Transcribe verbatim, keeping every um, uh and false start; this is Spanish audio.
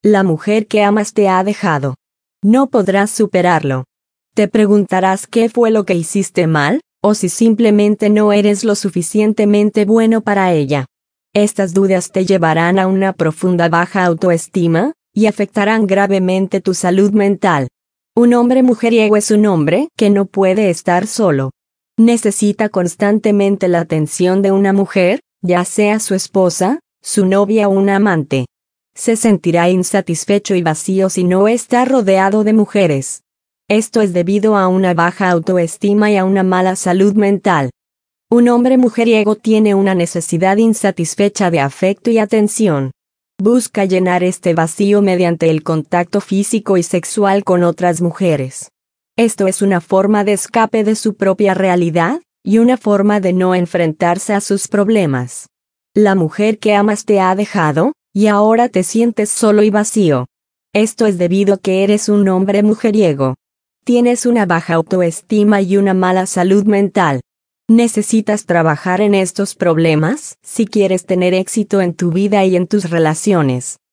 La mujer que amas te ha dejado. No podrás superarlo. Te preguntarás qué fue lo que hiciste mal, o si simplemente no eres lo suficientemente bueno para ella. Estas dudas te llevarán a una profunda baja autoestima, y afectarán gravemente tu salud mental. Un hombre mujeriego es un hombre que no puede estar solo. Necesita constantemente la atención de una mujer, ya sea su esposa, su novia o una amante. Se sentirá insatisfecho y vacío si no está rodeado de mujeres. Esto es debido a una baja autoestima y a una mala salud mental. Un hombre mujeriego tiene una necesidad insatisfecha de afecto y atención. Busca llenar este vacío mediante el contacto físico y sexual con otras mujeres. Esto es una forma de escape de su propia realidad, y una forma de no enfrentarse a sus problemas. La mujer que amas te ha dejado, y ahora te sientes solo y vacío. Esto es debido a que eres un hombre mujeriego. Tienes una baja autoestima y una mala salud mental. Necesitas trabajar en estos problemas si quieres tener éxito en tu vida y en tus relaciones.